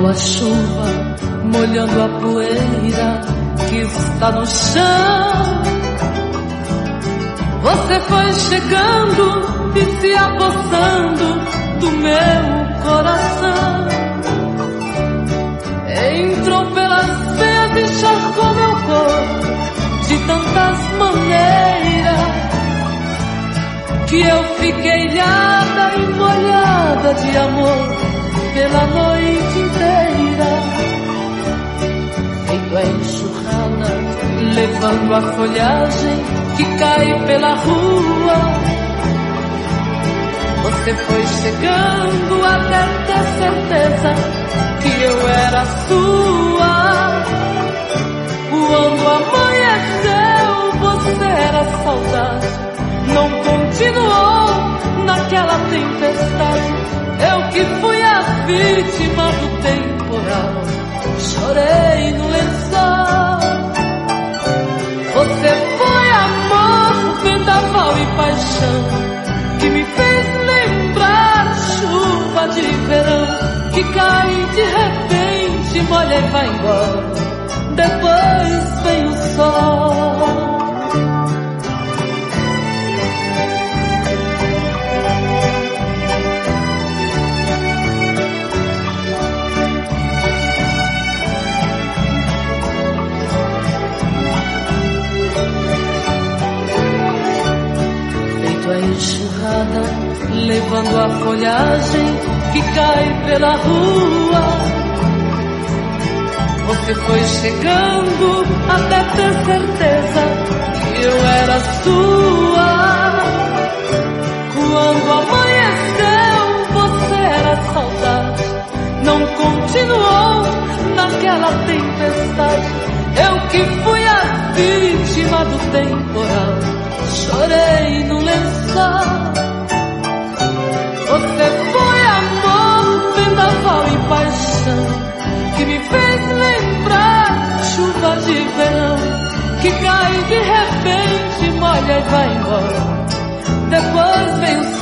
a chuva molhando a poeira que está no chão. Você foi chegando e se apossando do meu coração. Entrou pelas veias e encharcou meu corpo de tantas maneiras que eu fiquei ilhada e molhada de amor pela noite inteira. Feito a enxurrada, levando a folhagem que cai pela rua. Você foi chegando até ter certeza que eu era sua. Quando amanheceu, você era saudade. Não continuou naquela tempestade. Eu que fui a vítima do temporal, chorei no lençol. Você foi amor, vendaval e paixão, que me fez lembrar chuva de verão, que cai de repente, molha e vai embora. Depois vem o sol. Enxurrada, levando a folhagem que cai pela rua. Você foi chegando até ter certeza que eu era sua. Quando amanheceu, você era saudade. Não continuou naquela tempestade. Eu que fui a vítima do temporal, chorei no lençol. Você foi amor, vendaval e paixão, que me fez lembrar chuva de verão, que cai de repente, molha e vai embora. Depois vem o